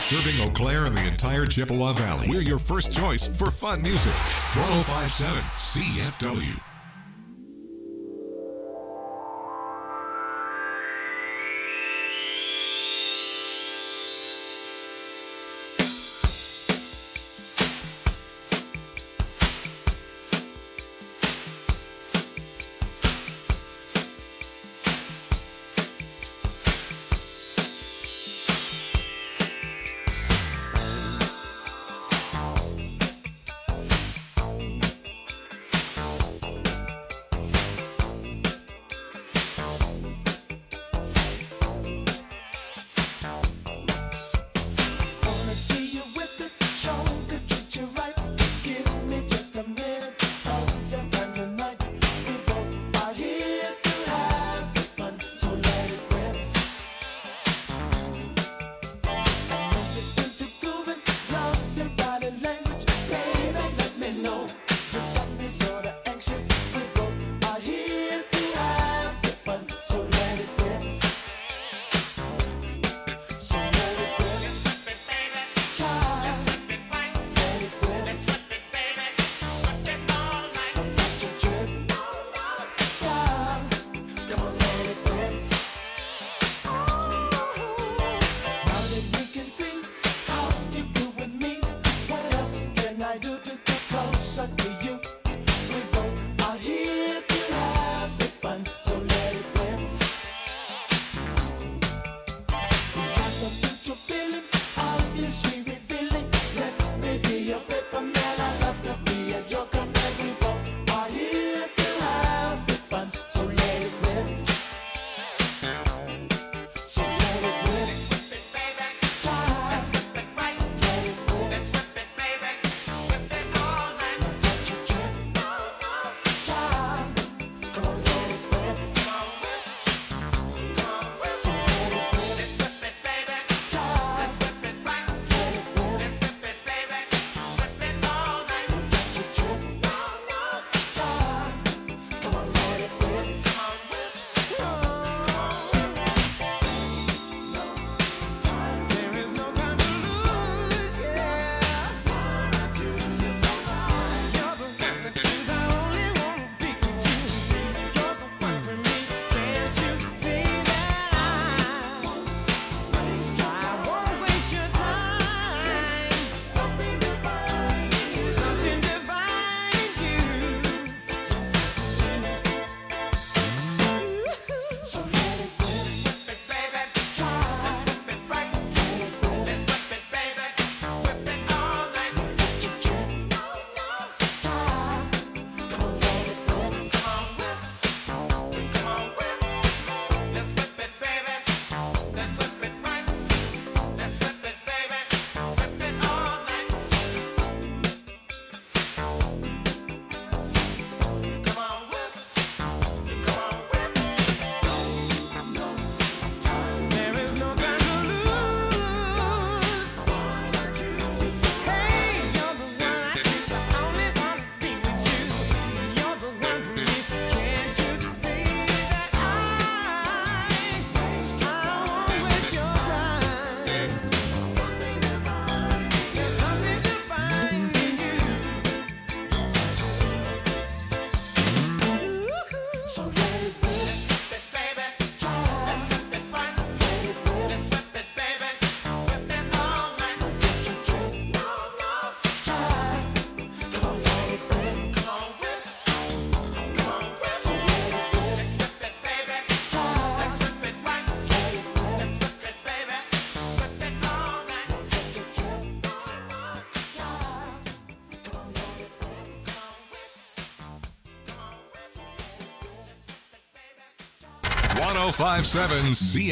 Serving Eau Claire and the entire Chippewa Valley. We're your first choice for fun music. 1057 CFW. .1057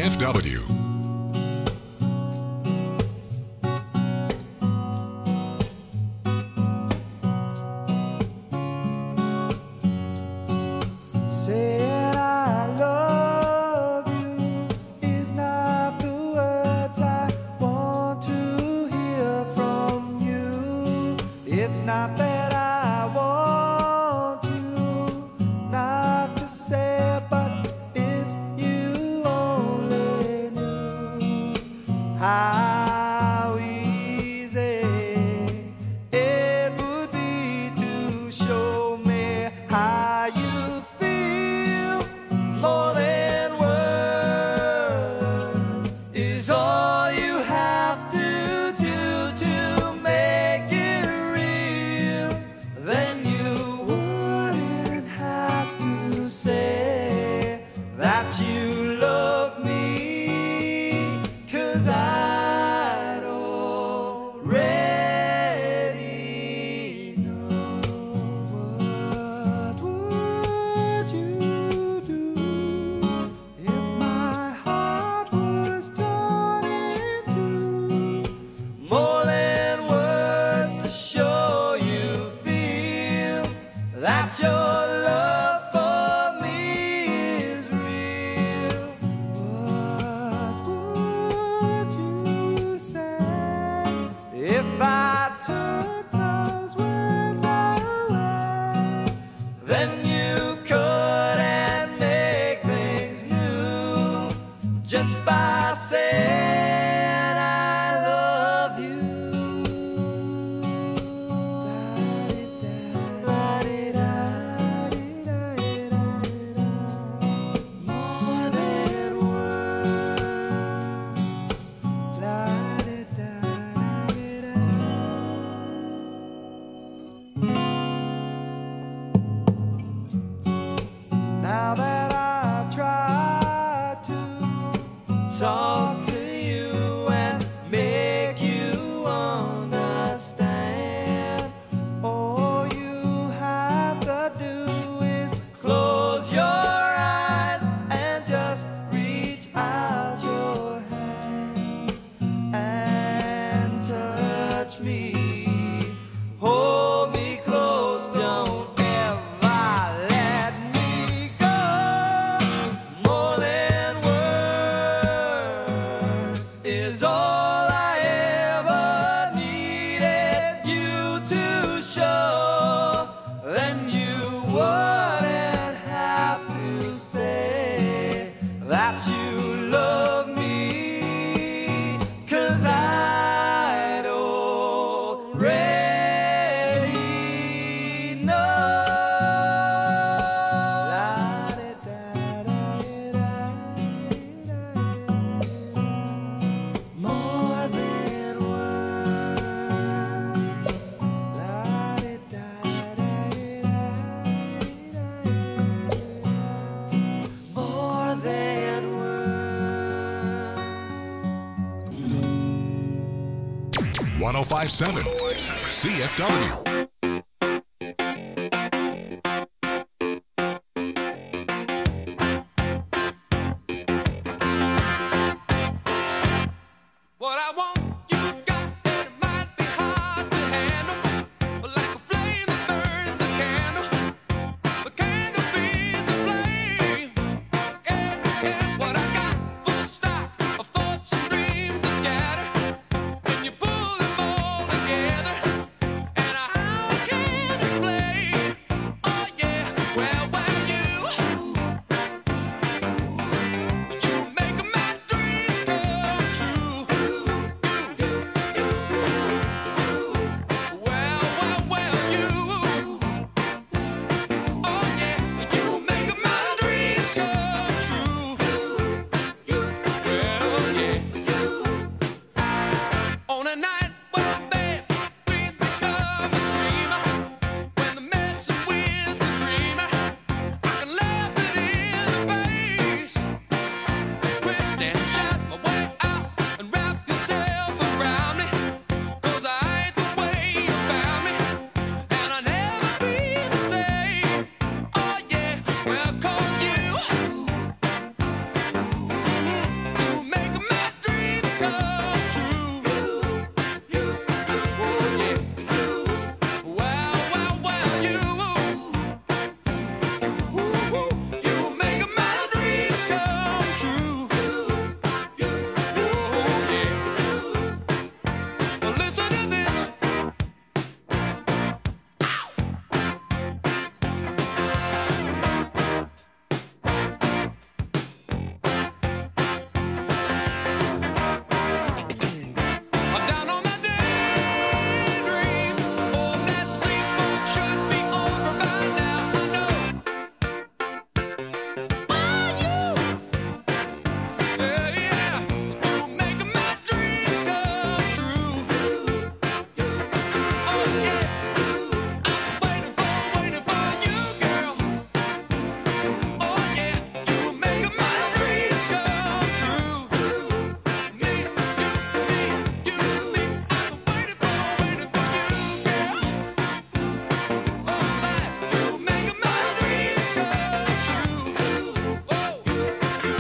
CFW. How 1057 CFW. What I want, you've got, and it might be hard to handle. But like a flame that burns a candle, the candle feeds the flame. Yeah, yeah, what I got, full stock of thoughts and dreams that scatter. When you pull them all together, and how I can't explain. Oh yeah, well, you make my dreams come true. On a night when bad dreams become a screamer, when they're messing with the dreamer, I can laugh it in the face, twist and shout my way out and wrap yourself around me, 'cause I ain't the way you found me, and I'll never be the same. Oh yeah, well, 'cause you make my dreams come true. I'm down on my daydream. Oh, that sleepwalk should be over by now. I know. Yeah, yeah. You make my dreams come true. Oh yeah. I'm waiting for you, girl. Oh yeah. You make my dreams come true. Me, you, I'm waiting for you, girl. Oh, life, you make my dreams come true. Whoa, I'm waiting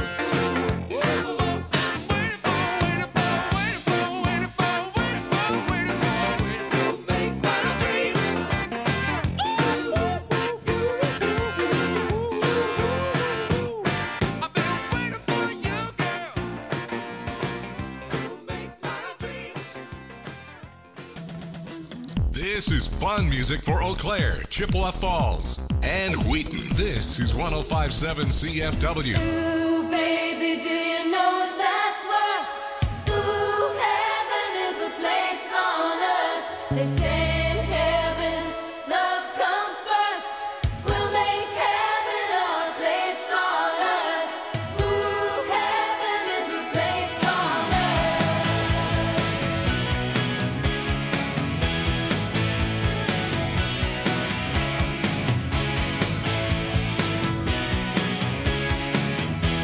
This is fun music for Eau Claire, Chippewa Falls, and Wheaton. This is 1057 CFW. Ooh, baby, do you know that's worth? Ooh, heaven is a place on earth. They say in heaven, love comes first. We'll make heaven our place on earth. Ooh, heaven is a place on earth.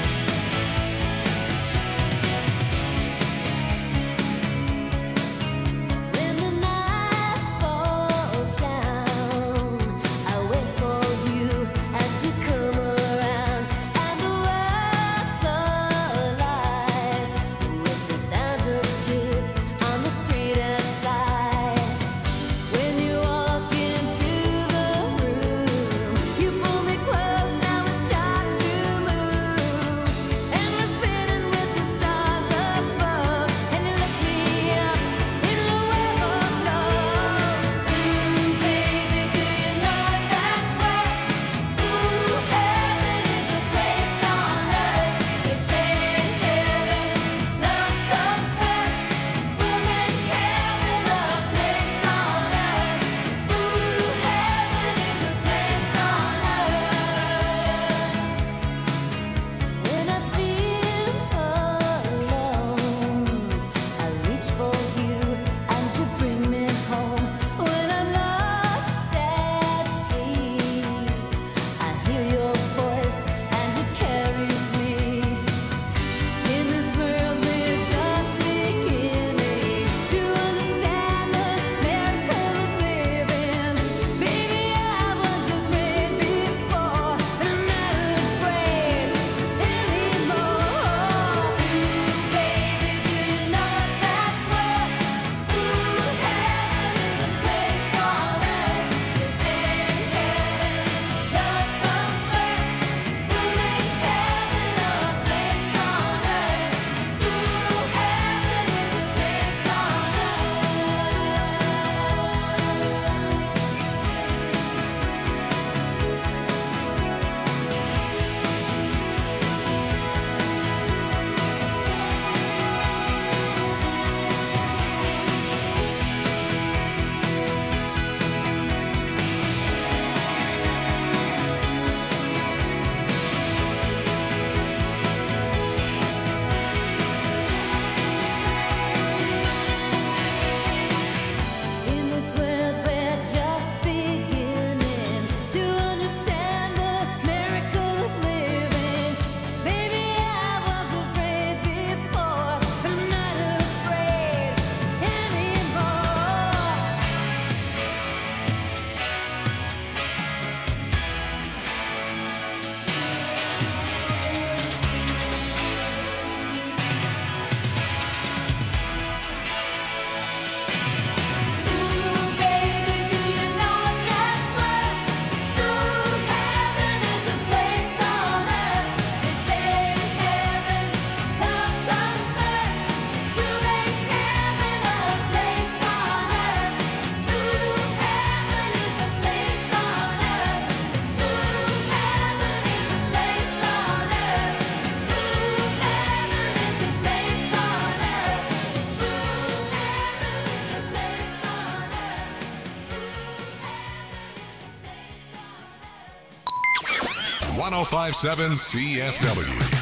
1057 CFW.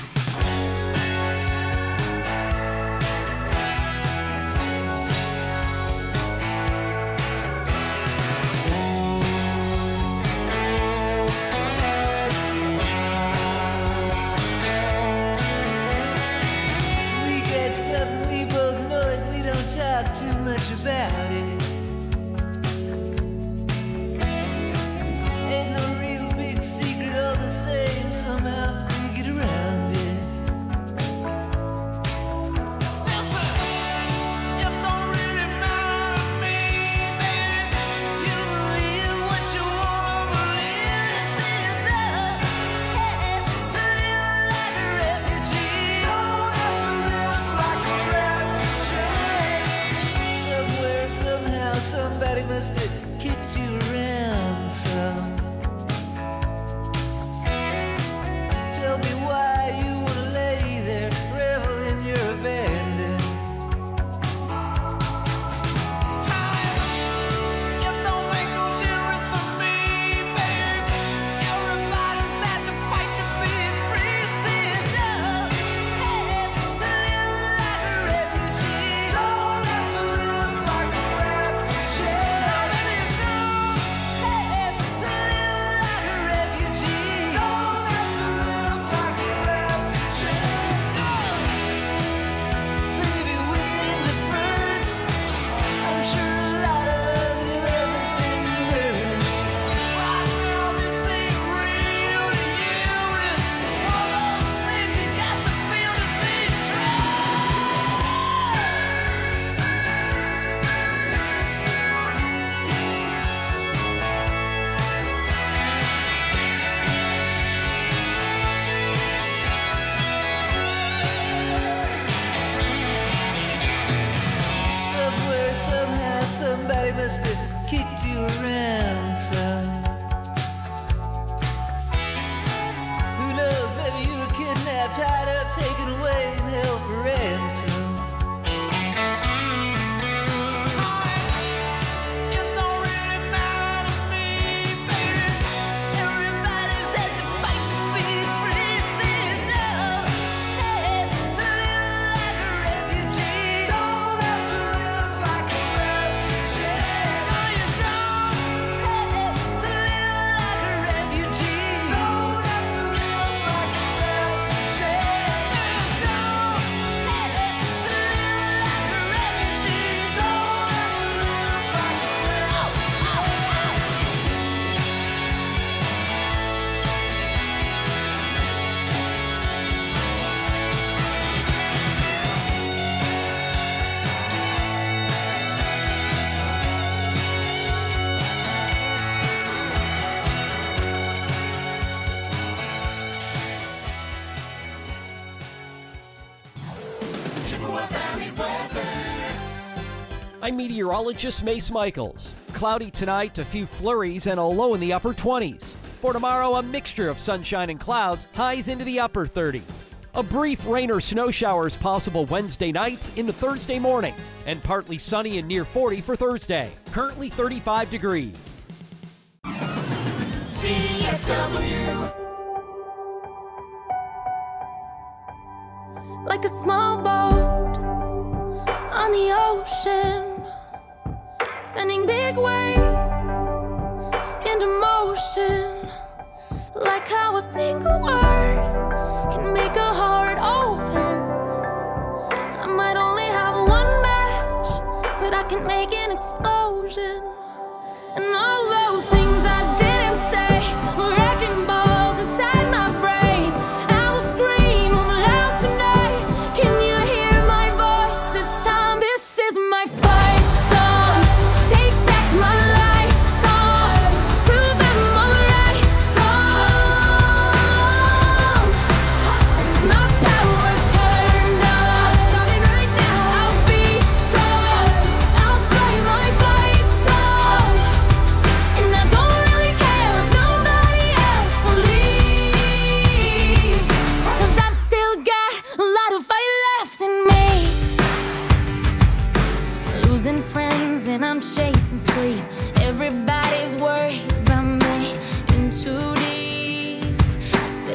About it. Ain't no real big secret, all the same, somehow we get around it. Listen, it don't really matter to me, baby. You believe what you want to believe. It's up, hey, to live like a refugee. Don't have to live like a refugee. Somewhere, somehow, somebody must have kicked you around some. Tell me why you wanna lay there, revel in your abandon. It don't make no difference to me, baby. Everybody's had to fight to be free. See it does, hey, to live like a refugee. Don't have to live like a refugee. Now maybe you do, hey, to live like a refugee. Don't have to live like a refugee. Baby, we're the first. I'm sure a lot of you lovers been hurt. Right now this ain't real to you. It's one of those things you got to feel to be true. Somewhere, somehow, somebody must have kicked you around some. Who knows, maybe you were kidnapped, tied up, taken away, and held for ransom. It don't really matter to me, baby. Everybody's had to fight to be free. See it now, hey, to live like a refugee. Don't have to live like a refugee. No, you don't, hey, to live like a refugee. Don't have to live like a refugee. No, you don't, hey, to live like a refugee. Don't have to live like a refugee. I'm meteorologist Mace Michaels. Cloudy tonight, a few flurries, and a low in the upper 20s. For tomorrow, a mixture of sunshine and clouds, highs into the upper 30s. A brief rain or snow shower is possible Wednesday night into Thursday morning, and partly sunny and near 40 for Thursday. Currently 35 degrees. CFW. Like a small boat on the ocean, sending big waves into motion. Like how a single word can make a heart open. I might only have one match, but I can make an explosion. And all those things I didn't say were wrecking balls inside my brain. I will scream loud tonight. Can you hear my voice this time? This is my fight song. Take back my life song. Prove I'm alright song. My power's turned on. Starting right now. I'll be strong. I'll play my fight song. And I don't really care if nobody else believes, 'cause I've still got a lot of fight left in me. Losing friends and I'm chasing sleep. Everybody's worried about me. In too deep.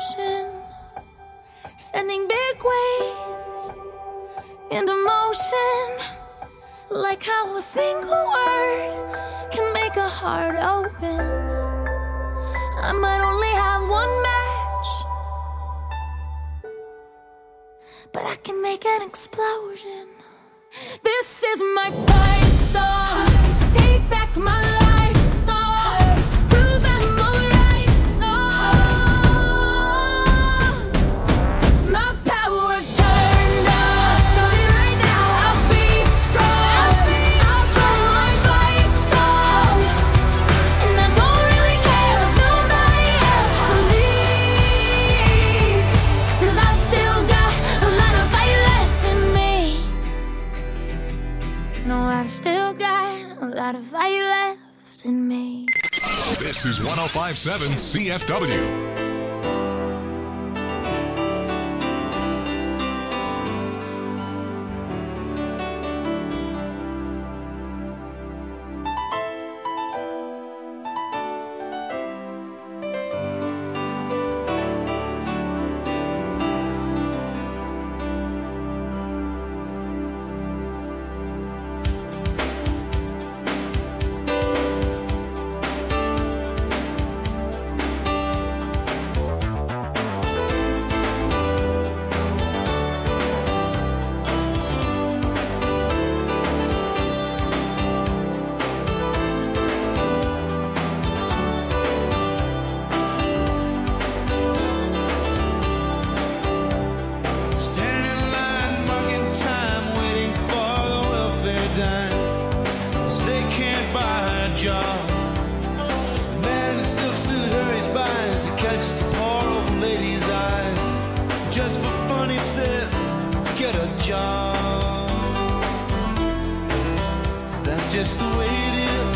ocean, sending big waves into motion. Like how a single word can make a heart open. I might only have one match, but I can make an explosion. This is my fight song. Take back my life song. Prove I'm alright song. My power's turned on. Starting right now. I'll be strong. I'll blow my fight song. And I don't really care if nobody else believes. 'Cause I've still got a lot of fight left in me. No, I've still got a lot of fight left in me. This is 1057 CFW. Standing in line, marking time, waiting for the welfare dime. 'Cause they can't buy a job. The man in the silk suit hurries by as he catches the poor old lady's eyes. Just for fun, he says, get a job. That's just the way it is.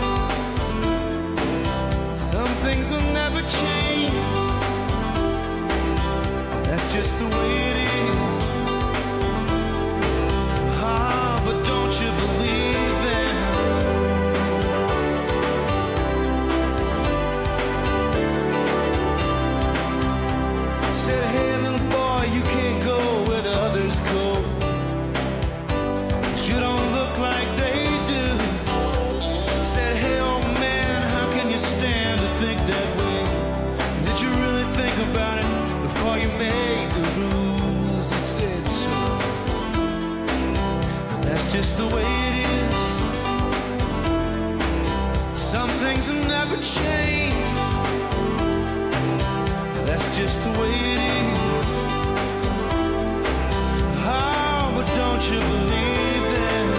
Some things will never change. That's just the way it is. Ah, but don't you believe them? Said, hey, little boy, you can't go where the others go. 'Cause you don't look like they do. Said, hey, old man, how can you stand to think that way? Did you really think about it before you made the rules? He said so. That's just the way it is. Some things will never change. That's just the way it is. Oh, but don't you believe them?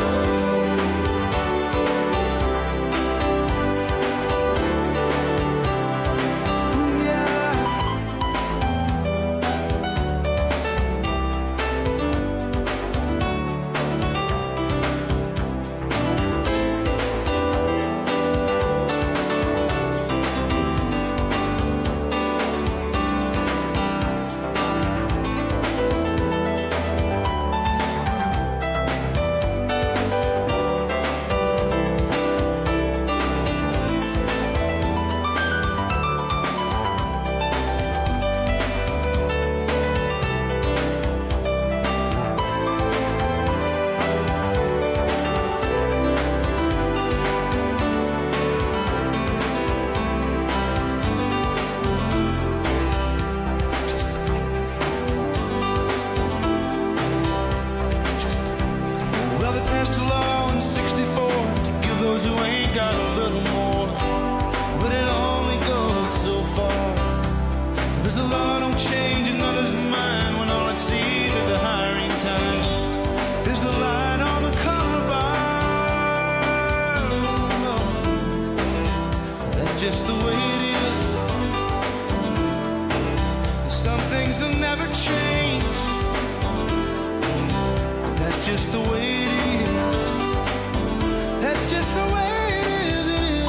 Yeah. Well, they passed a law in 64 to give those who ain't got a little more. But it only goes so far. Because the law don't change another's mind when all it sees at the hiring time is the line on the collar bar. That's just the way it is. Some things will never change. That's just the way it is. That's just the way it is.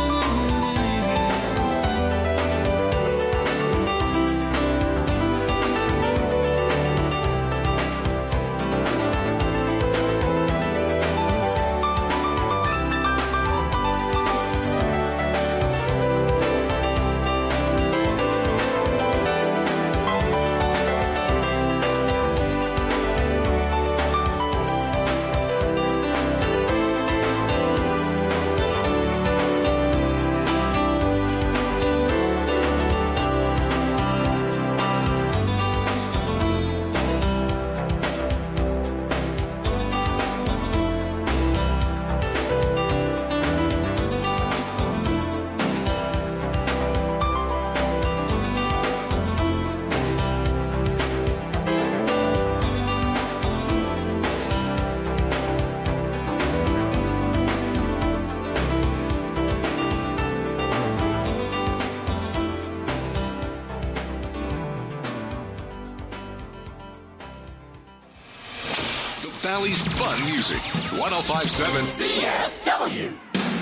Valley's fun music. 1057 CFW.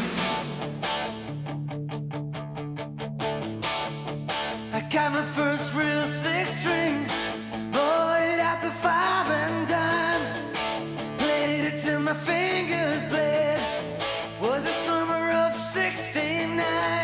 I got my first real six string, bought it at the 5 and dime, played it till my fingers bled. Was the summer of '69.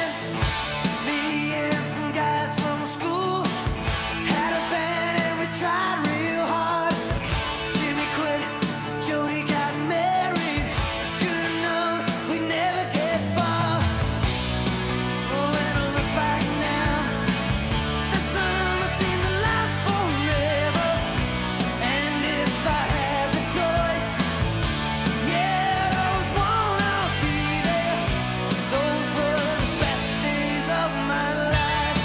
Me and some guys from school had a band and we tried real hard. Jimmy quit, Jody got married. I should've known we'd never get far. Oh, when I look back now, the summer seemed to last forever. And if I had the choice, yeah, those wanna be there. Those were the best days of my life.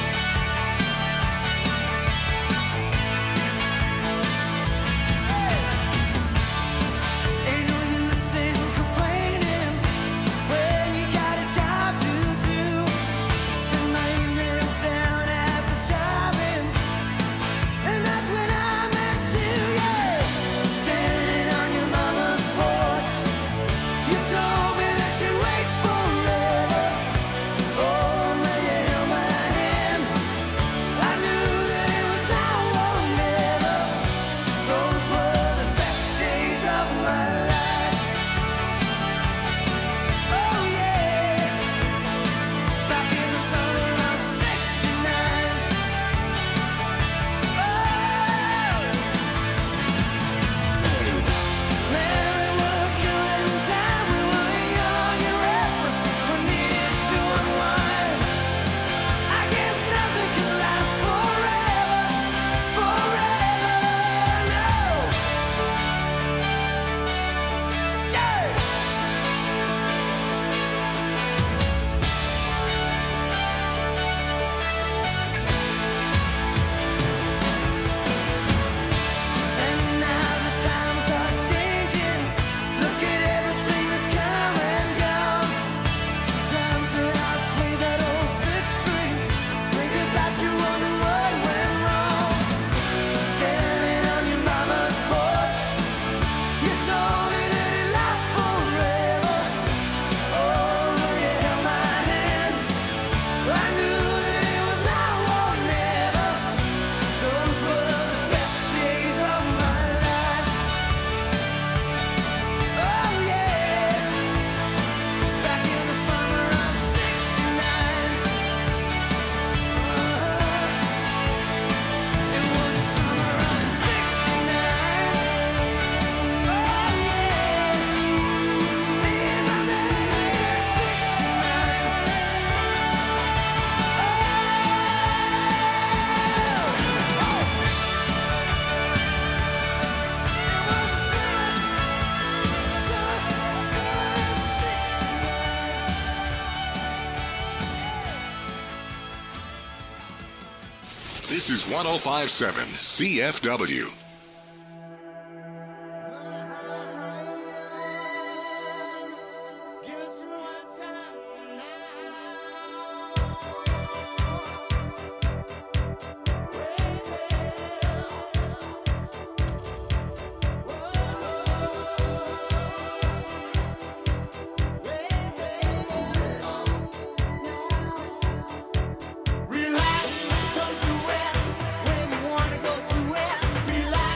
Ain't no use in complaining when you got a job to do. Spend my evenings down at the drive-in, and that's when I met you, yeah. Standing on your mama's porch, you told me that you'd wait forever. Oh, when you held my hand, I knew that it was now or never. Those were the best days of my life. Oh yeah, back in the summer of '69. Man, we were killing time. We were young and restless. We needed to unwind. I guess nothing can last forever, no. Yeah. And now the times are changing. Look at everything that's come and gone. Sometimes when I play that old six string, think about you, wonder what went wrong. Standing on your mama's porch, you told me that it lasts forever. Oh, when you held my hand, I knew that it was now or never. Those were the best days of my life. Oh yeah, back in the summer of '69. It was the summer of '69. Oh yeah, me and my baby at This is 1057 CFW. Relax, don't do it when you wanna go to it. Relax.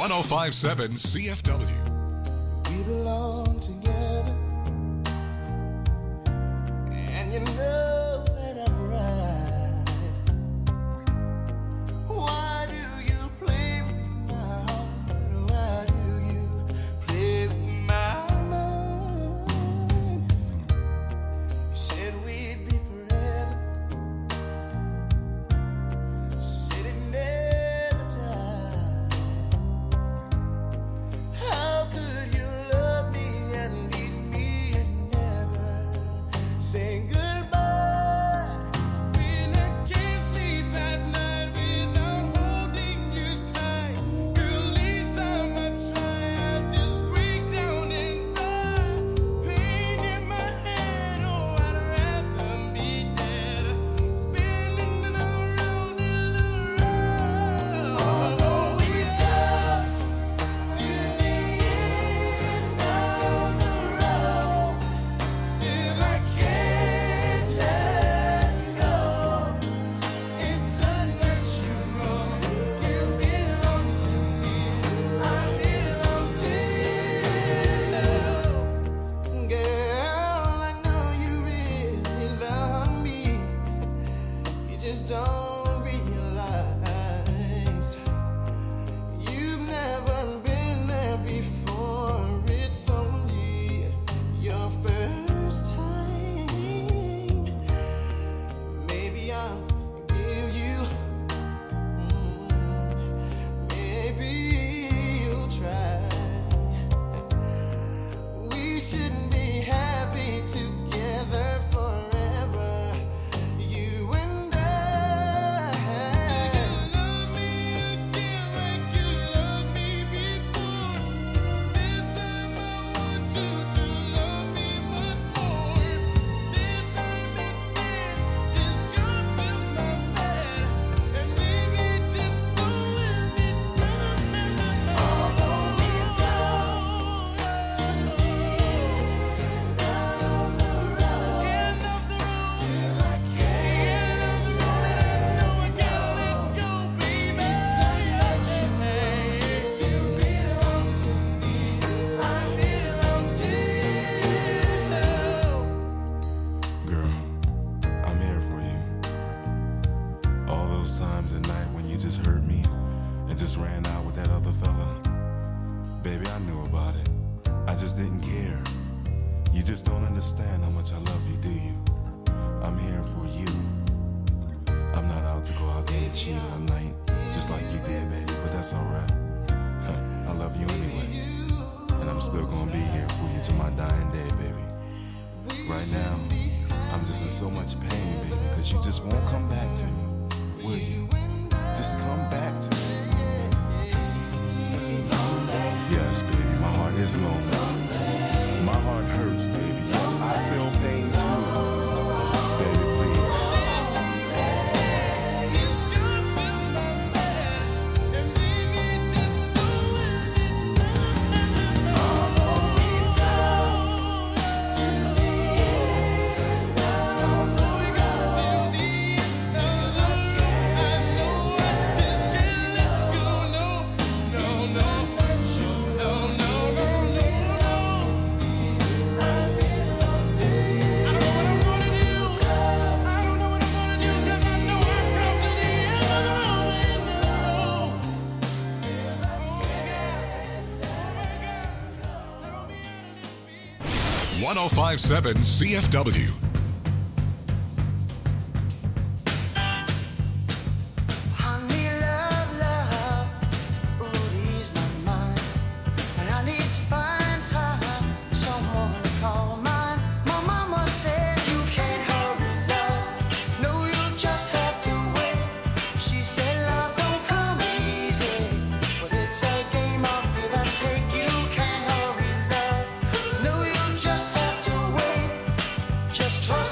1057 CFW. We belong together, and you know that I'm right. Why do you play with my heart? Why do you play with my mind? You said we'd be forever, said it never died. How could you love me and leave me and never say goodbye? When I can't sleep at night without holding you tight, girl, each time I try, I just break down and die. Pain in my head, oh, I'd rather be dead, spinning around and around. Although we got to the end of the road, still I can't let go. It's unnatural. You belong to me. I belong to you. Girl, I know you really love me. You just don't realize you've never been there before. It's only your first time. Maybe I'll forgive you. Maybe you'll try. We shouldn't be happy together forever, you and I. Love me again like you loved me before. This time I want you to love me much more. This time instead, just come to my bed and baby, just don't let me down. Although we go to the end of the road, still I can't know I gotta let go, baby. You belong to me, I belong to you. Girl, I'm here for you. All those times at night when you just hurt me and just ran out with that other fella. Baby, I knew about it. I just didn't care. You just don't understand how much I love you, do you? I'm here for you. I'm not out to go out there and cheat all night, just like you did, baby, but that's alright. I love you anyway. And I'm still gonna be here for you till my dying day, baby. Right now, I'm just in so much pain, baby, because you just won't come back to me, will you? Just come back to me. Yes, baby, my heart is lonely. My heart hurts, baby. Yes, I feel pain too. Baby, please. Just come to my bed and baby, just don't let me down. Although we go to the end, although we go to the end, I know I just can't let go. No, no, no, no, no, no, no, no. I belong to you. I don't know what I'm gonna do. I don't know what I'm gonna do 'cause I know I've come to the end of the road. Still I can't. 1057 CFW. Honey, love, love, ooh, ease my mind. And I need to find time, someone to call mine. My mama said you can't hurry, love. No, you just have to wait. She said love don't come easy, but it's a game of give and take. You can't hurry, love. No, you just have to wait. Just try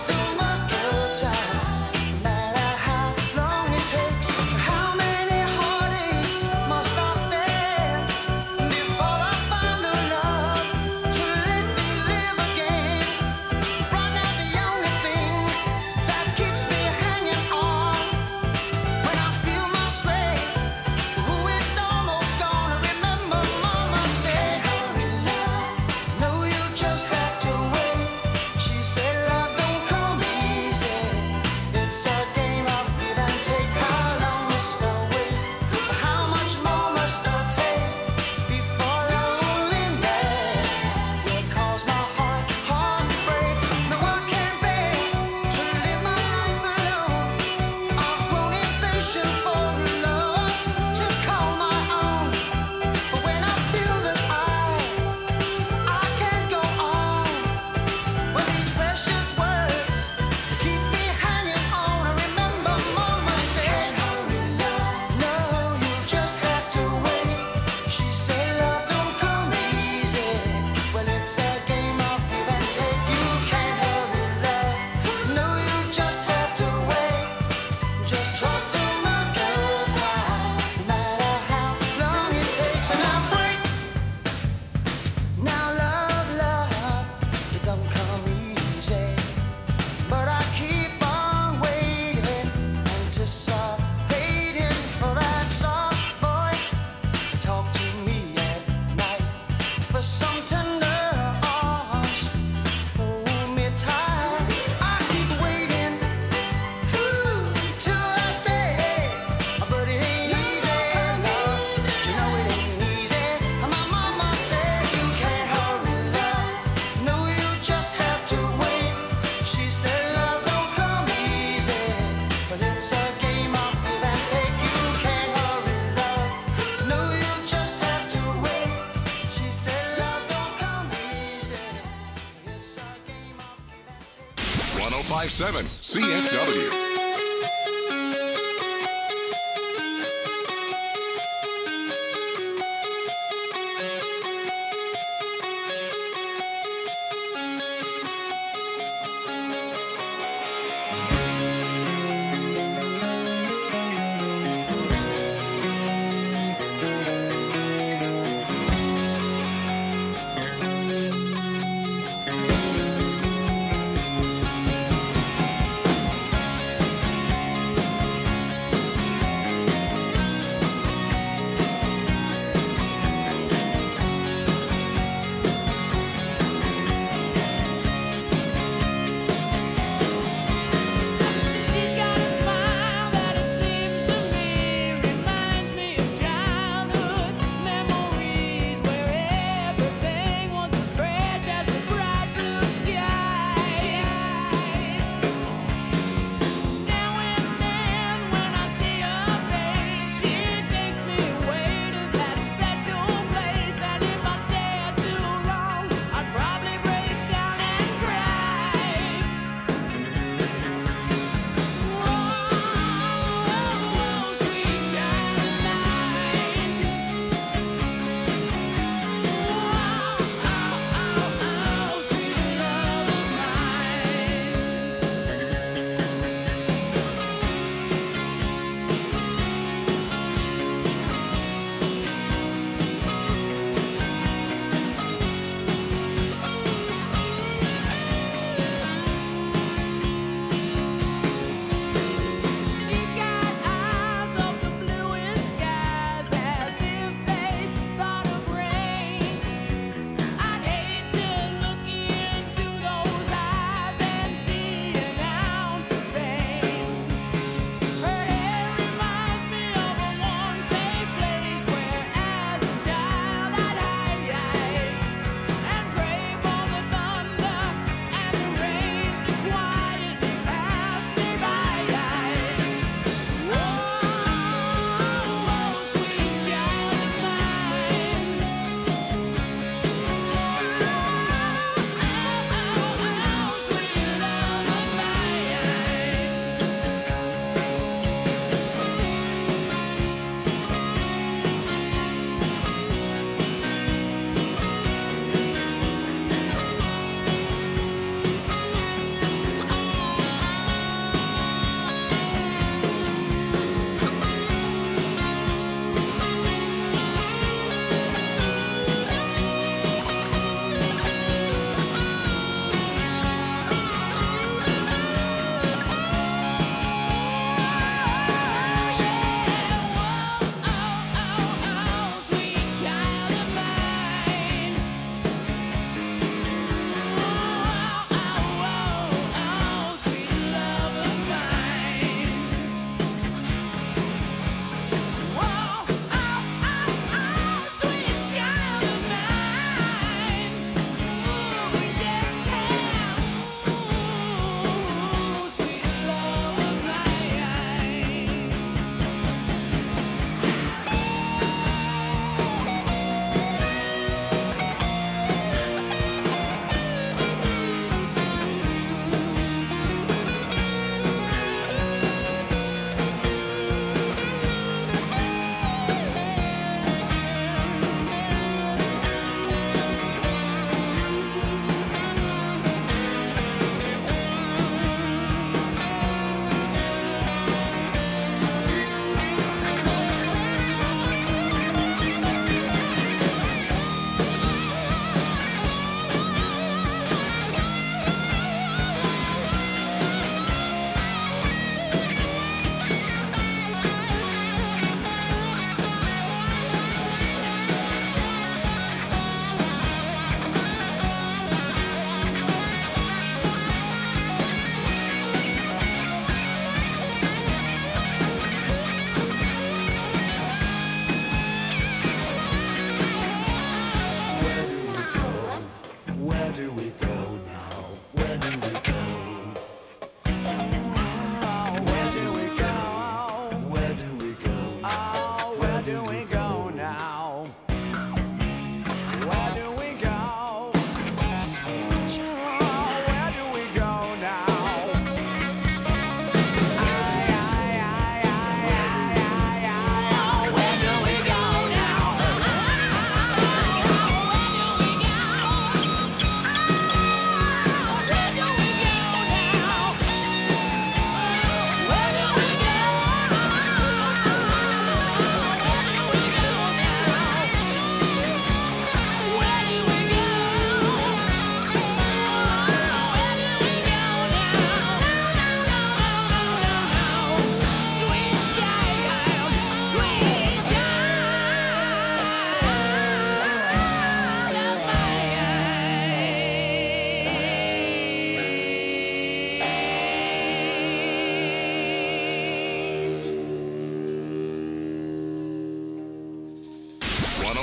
1057 CFW.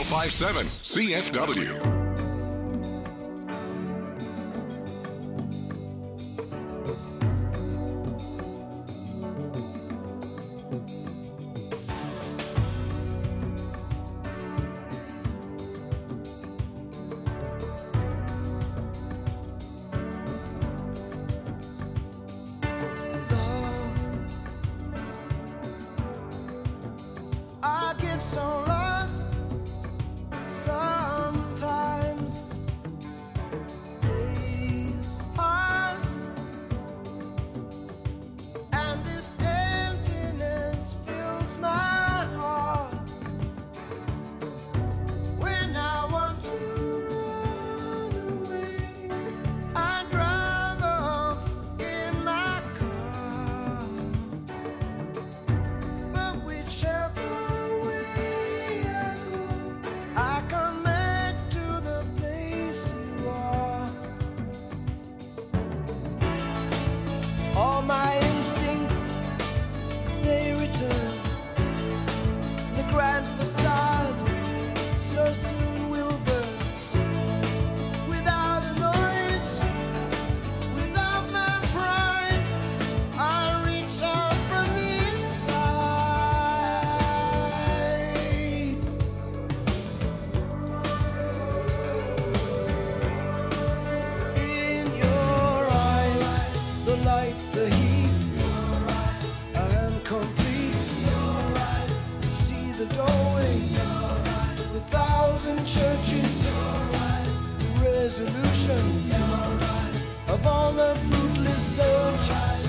1057 CFW. I get so lost sometimes. Days pass, and this emptiness fills my heart. When I want to run away, I drive off in my car. But whichever way I go, I come back to the place you are. All my instincts, they return. The grand facade so soon will burn. Without a noise, without my pride, I reach out from the inside. In your eyes, the light, the heat. I am complete. See the doorway. The thousand churches. The resolution of all the fruitless searches.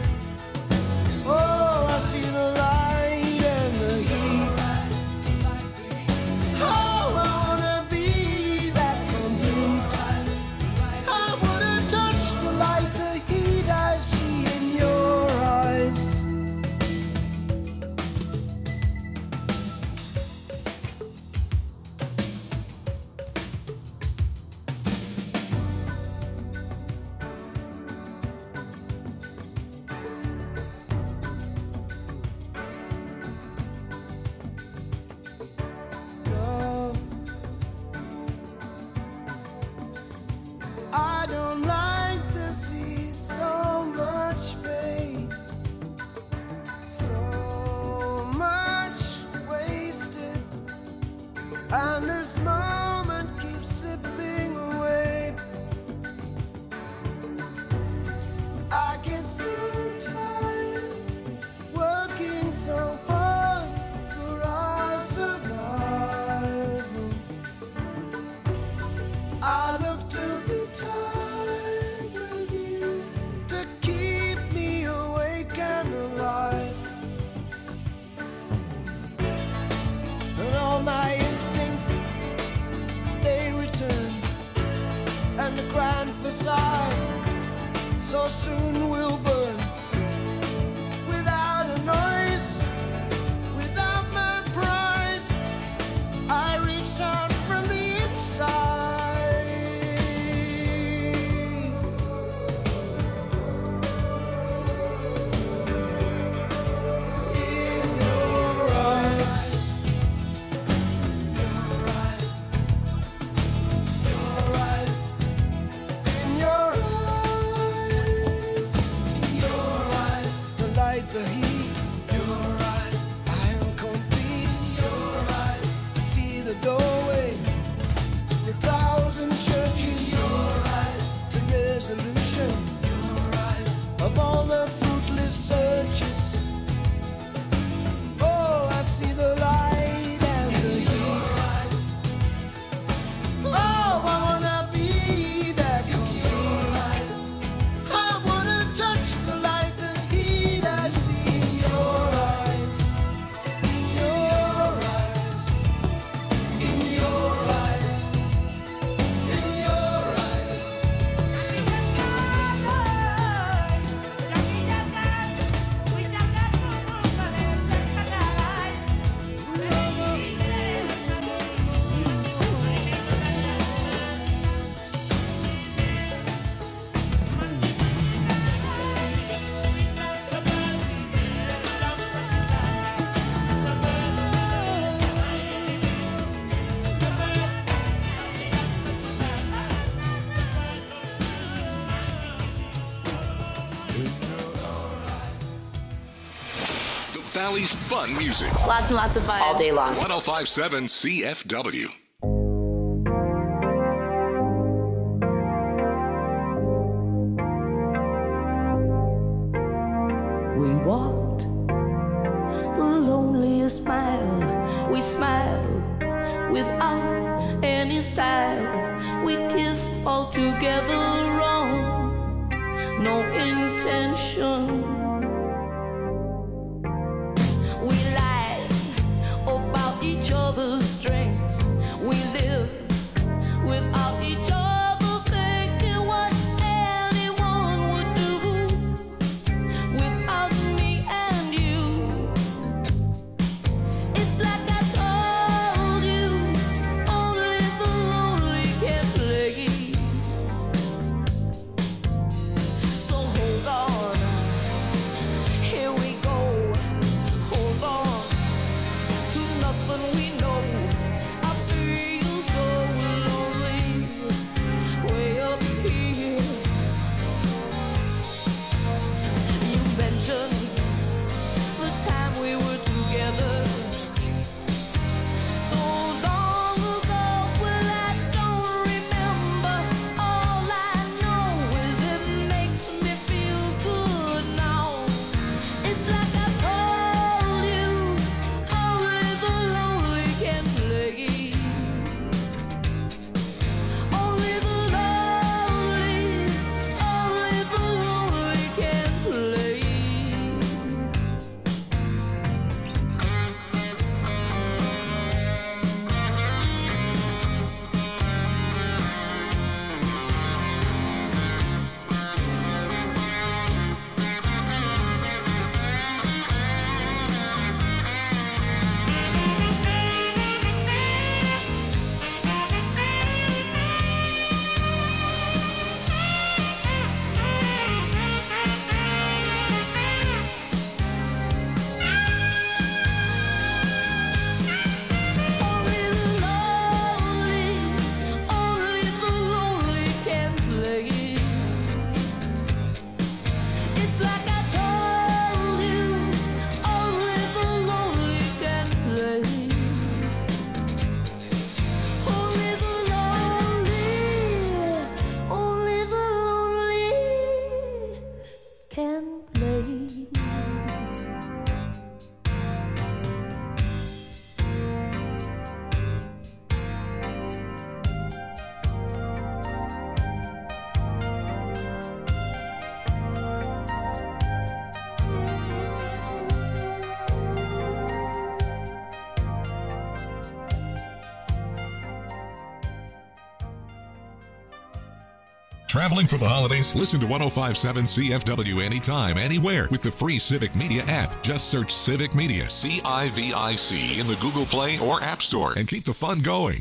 Oh, I see the light and the heat. Oh, I wanna be that complete. I wanna touch the light, the heat I see in your eyes. Love, I don't like to see so much pain, so much wasted, and this moment keeps slipping away. I get so tired working so hard for our survival. I look to the time with you to keep me awake and alive. And all my instincts, they return. And the grand facade so soon will burn. Without a noise, without my pride, I reach out from the inside. In your eyes, in your eyes, the light, the heat. I am complete. I see the doorway, the thousand churches. The resolution of all the fruitless searches. Oh, I see the light and the heat. Oh, I wanna be that complete. I wanna touch the light, the heat I see in your eyes. In your eyes. In your eyes. In your eyes. Valley's fun music. Lots and lots of fun. All day long. 1057 CFW. We walked the loneliest mile. We smiled without any style. We kissed all together wrong, no intention. We lied about each other's strengths. We lived without each other thinking what anyone would do without me and you. It's like I told you, only the lonely can play. So hold on, here we go. Hold on to nothing we know. I feel so lonely way up here. You mentioned the time we were together so long ago. Well, I don't remember. All I know is it makes me feel good now. It's like I told you, only the lonely can play. Only the lonely can play. Only the lonely can play. It's like I told you, only the lonely can play. Only the lonely can play. Traveling for the holidays? Listen to 1057 CFW anytime, anywhere with the free Civic Media app. Just search Civic Media, CIVIC, in the Google Play or App Store and keep the fun going.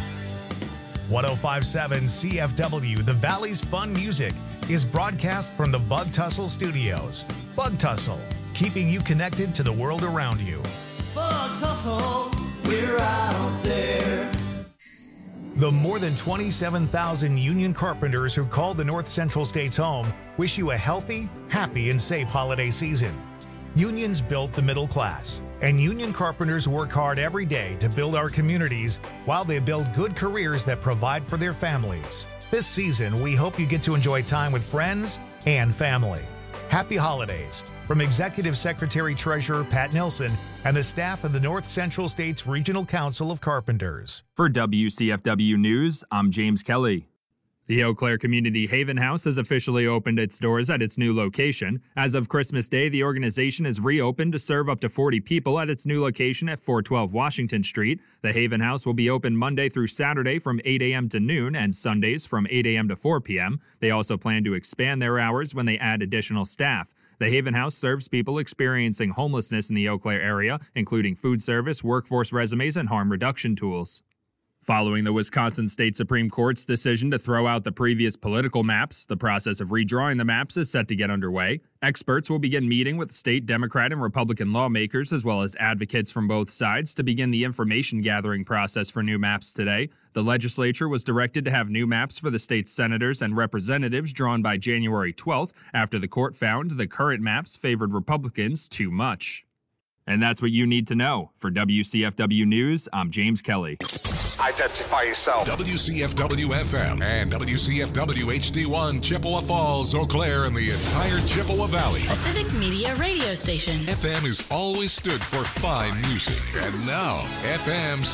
1057 CFW, the Valley's fun music, is broadcast from the Bug Tussle Studios. Bug Tussle, keeping you connected to the world around you. Bug tussle, we're out there. The more than 27,000 union carpenters who call the North Central States home wish you a healthy, happy, and safe holiday season. Unions built the middle class, and union carpenters work hard every day to build our communities while they build good careers that provide for their families. This season, we hope you get to enjoy time with friends and family. Happy holidays from Executive Secretary Treasurer Pat Nelson and the staff of the North Central States Regional Council of Carpenters. For WCFW News, I'm James Kelly. The Eau Claire Community Haven House has officially opened its doors at its new location. As of Christmas Day, the organization is reopened to serve up to 40 people at its new location at 412 Washington Street. The Haven House will be open Monday through Saturday from 8 a.m. to noon and Sundays from 8 a.m. to 4 p.m. They also plan to expand their hours when they add additional staff. The Haven House serves people experiencing homelessness in the Eau Claire area, including food service, workforce resumes, and harm reduction tools. Following the Wisconsin State Supreme Court's decision to throw out the previous political maps, the process of redrawing the maps is set to get underway. Experts will begin meeting with state Democrat and Republican lawmakers as well as advocates from both sides to begin the information gathering process for new maps today. The legislature was directed to have new maps for the state's senators and representatives drawn by January 12th after the court found the current maps favored Republicans too much. And that's what you need to know. For WCFW News, I'm James Kelly. Identify yourself. WCFW FM and WCFW HD1 Chippewa Falls, Eau Claire, and the entire Chippewa Valley. A Civic Media radio station. FM has always stood for fine music. And now, FM